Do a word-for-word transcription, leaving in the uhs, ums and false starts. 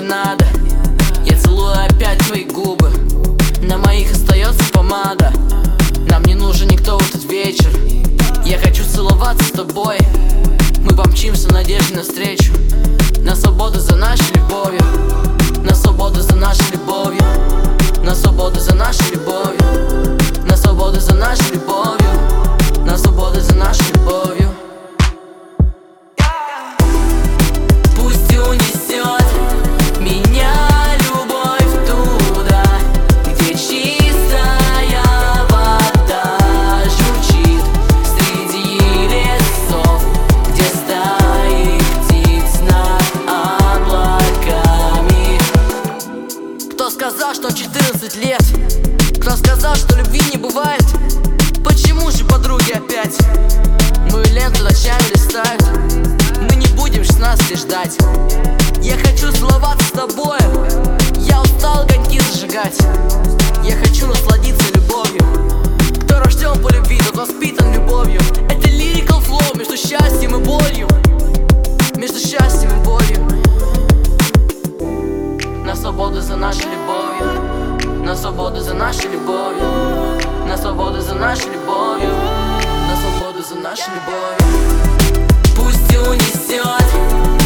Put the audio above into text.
надо. Я целую опять твои губы, на моих остается помада. Нам не нужен никто в этот вечер. Я хочу целоваться с тобой. Мы помчимся надежде навстречу, на свободу за нашей любовью, на свободу за нашей любовью, на свободу за нашей любовью, на свободу за нашей любовью, на свободу за нашей любовью. Пусть унесет меня любовь туда, где чистая вода журчит среди лесов, где стаи птиц над облаками. Кто сказал, что четырнадцать лет? Кто сказал, что любви не бывает? Почему же подруги опять мою ленту ночами листают? Мы не будем шестнадцати ждать. Я хочу целоваться с тобой. Я устал огоньки зажигать. Я хочу насладиться любовью. Кто рожден по любви, тот воспитан любовью. Это lyrical flow между счастьем и болью, между счастьем и болью. На свободу за нашей любовью, на свободу за нашей любовью, на свободу за нашей любовью, на свободу за нашей любовью. Пусть унесет